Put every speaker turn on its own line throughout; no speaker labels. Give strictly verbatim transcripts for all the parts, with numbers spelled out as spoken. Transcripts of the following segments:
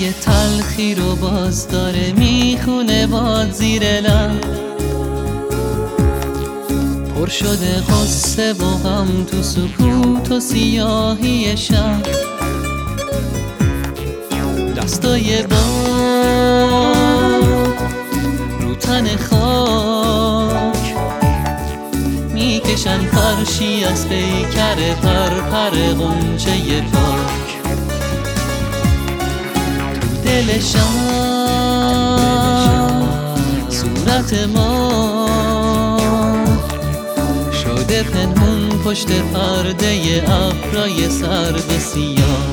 قصه تلخی رو باز داره میخونه باد زیر لب، پر شده قصه و غم تو سکوت و سیاهی شب. دستای باد رو تن خاک میکشن فرشی از پیکر پرپر غنچه پاک. تو دل شب صورت ما شده پنهون پشت پرده ابرای سرد سیاه.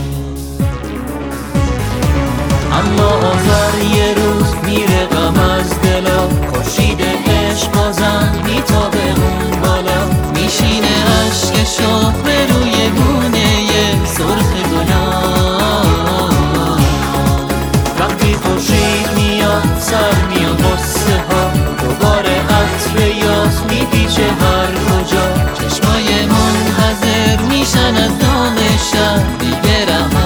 اما آخر یه روز میره غم از دلا، خورشید عشق بازم میتابه اون بالا، میشینه عشق شاه به روی گونه سرخ گلاب. وقتی خورشید میاد سر میاد قصه ها، دوباره عطر یاس میپیچه هر کجا. چشمای منتظر میشن از دام شب دیگه رها.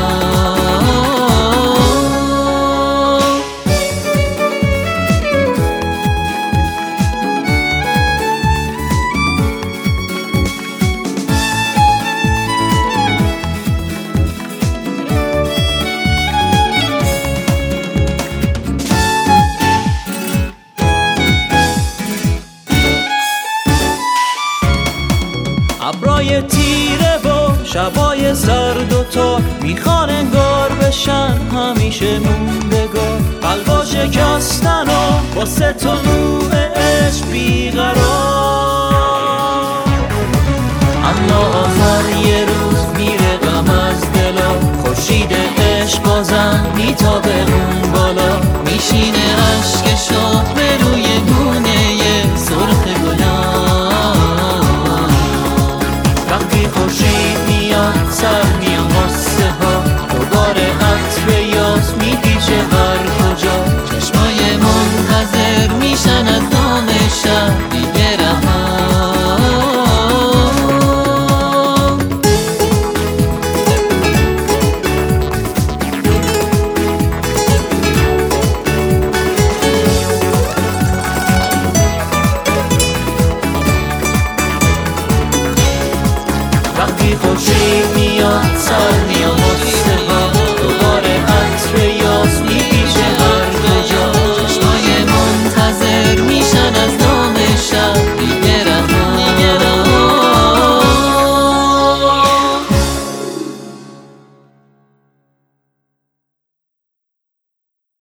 ابرای تیره و شبای سرد و تا میخوان انگار بشن همیشه موندگار. قلبا شکستن و واسه طلوع عشق بیقرار.
اما آخر یه روز میره غم از دلا، خورشید عشق بازم میتابه اون بالا، میشینه عشق شاه